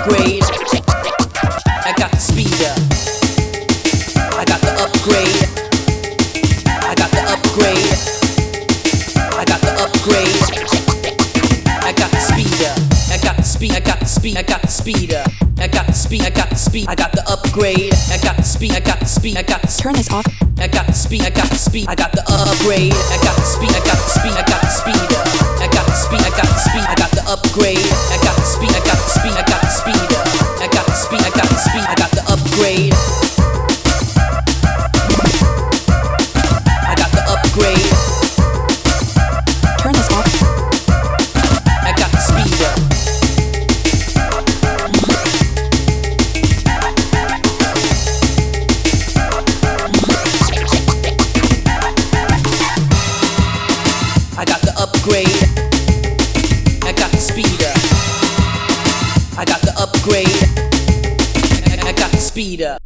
upgrade. I got the speed up. I got the upgrade. I got the upgrade. I got the upgrade. I got the speed up. I got the speed. I got the speed. I got the speed up. I got the speed. I got the speed. I got the upgrade. I got the speed. I got the speed. I got the turn this off. I got the speed. I got the speed. I got the upgrade. I got the speed. I got the speed. I got the speed up. I got the speed. I got the speed. I got the upgrade. I got the speed. I got the speed. I got the speed up. I got the speed. I got the speed. I got the upgrade. I got the upgrade. Turn this off. I got the speed up. I got the upgrade. I got the speed up. I got the upgrade. I got the speed up.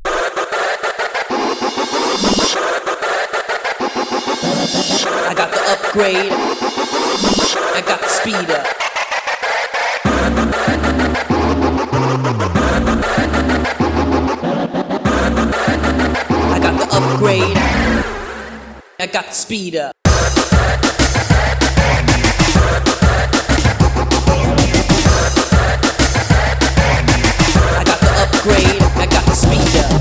I got the upgrade. I got the speed up. I got the upgrade. I got the speed up. I got the upgrade. I got the speed up.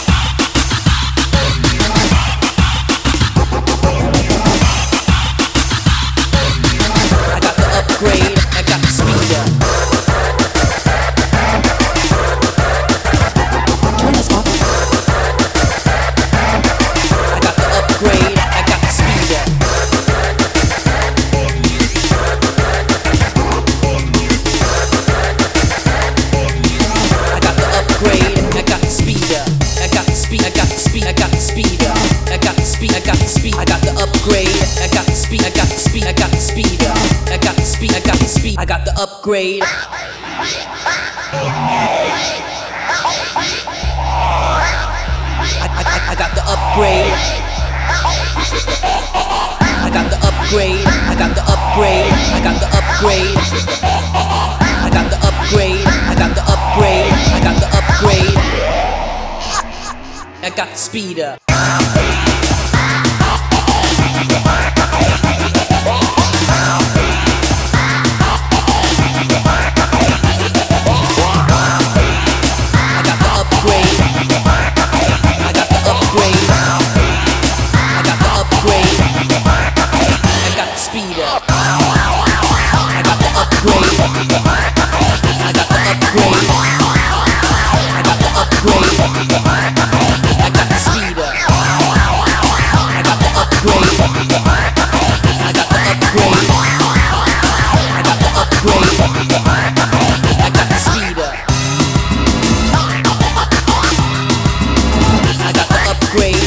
I got the upgrade. I got the speed up. Turn this off. I got the upgrade. I got the speed up. I got the upgrade. I got the speed up. I got the speed. I got the speed. I got the speed up. I got the speed. I got the speed. I got the upgrade. I got the speed. I got the speed. I got the speed up. I got the speed. I got the speed. I got the upgrade. I got the upgrade. I got the upgrade. I got the upgrade. I got the upgrade. I got the upgrade. I got the upgrade. I got the upgrade. I got the speed up. I got the upgrade. I got the upgrade. I got the upgrade. I got the speed up. I got the upgrade. I got the upgrade. I got the upgrade. I got the speed up. I got the upgrade. I got the upgrade. I got the upgrade. I got the speed up. I got the upgrade.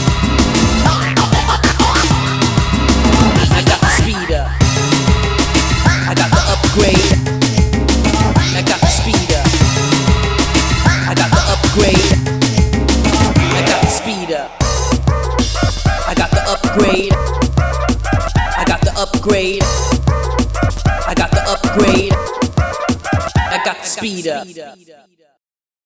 I got the speed up. I got the upgrade. I got the speed up. I got the upgrade. I got the speed up. I got the upgrade. I got the upgrade. I got the upgrade. I got the speed up.